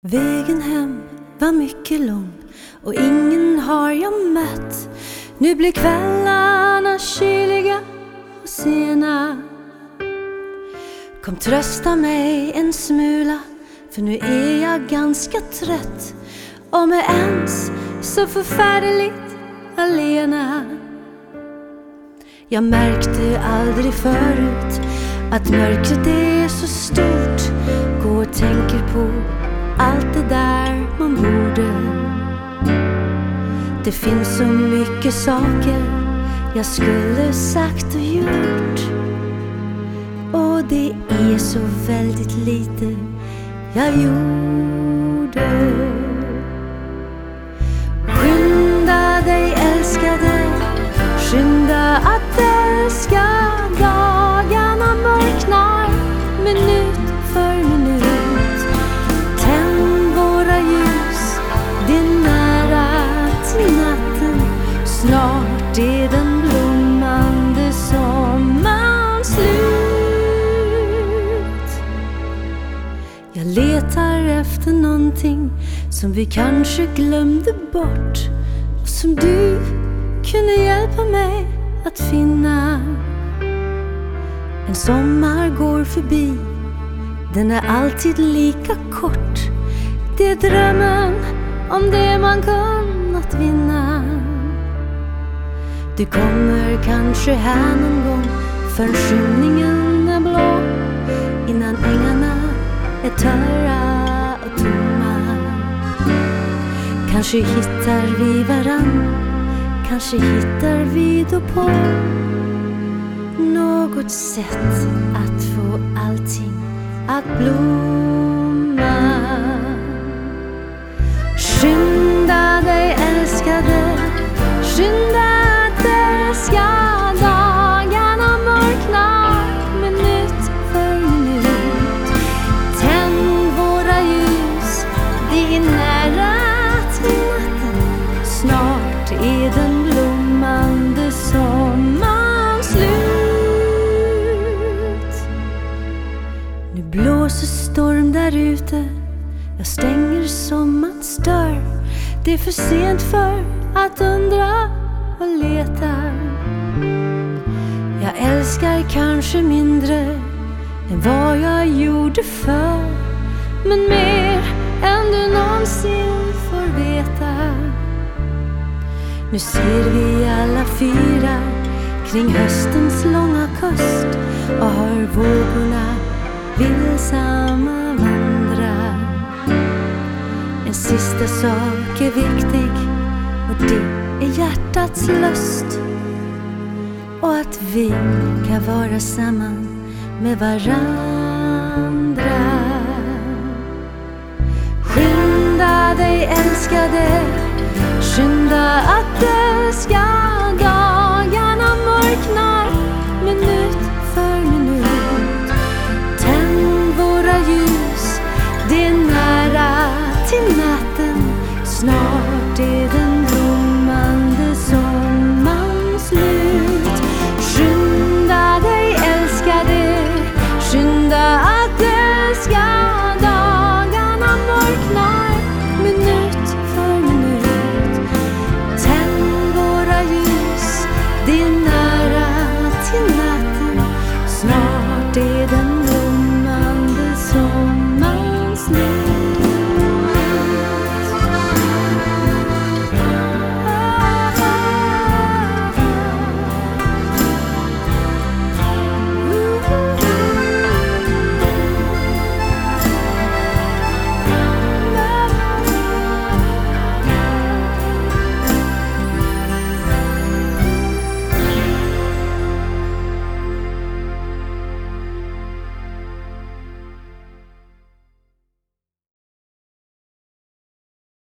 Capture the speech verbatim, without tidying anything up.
Vägen hem var mycket lång och ingen har jag mött. Nu blir kvällarna kyliga och sena. Kom trösta mig en smula, för nu är jag ganska trött. Om jag ens så förfärligt alena. Jag märkte aldrig förut att mörkret är så stort. Gå och tänker på allt det där man borde. Det finns så mycket saker jag skulle sagt och gjort, och det är så väldigt lite jag gjorde. Skynda dig älskade, skynda att älska. Dagarna mörknar minut för minut. Tänd våra ljus, det är nära till natten. Snart är den blommande sommaren slut. Jag letar efter någonting som vi kanske glömde bort, och som du kunde hjälpa mig att finna. En sommar går förbi, den är alltid lika kort. Det är drömmen om det man kunnat vinna. Du kommer kanske här någon gång, förrän skymningen är blå, innan ängarna är törra och tomma. Kanske hittar vi varann, kanske hittar vi då på något sätt att få allting att blomma. Skynda dig älskade, skynda att älska. Dagarna mörknar minut för minut. Tänd våra ljus, det är nära till natten. Snart är den blommande sommaren slut. Nu blåser storm där ute, jag stänger sommarens dörr. Det är för sent för att undra och leta. Jag älskar kanske mindre än vad jag gjorde förr, men mer än du någonsin får veta. Nu ser vi alla fyra kring höstens långa kust, och hör vågorna vilsamma vandra. En sista sak är viktig, och det är hjärtats lust, och att vi kan vara samman med varandra. Skynda dig älskade, skynda att älska. Dagarna mörknar minut för minut. Tänd våra ljus, det är nära till natten. Snart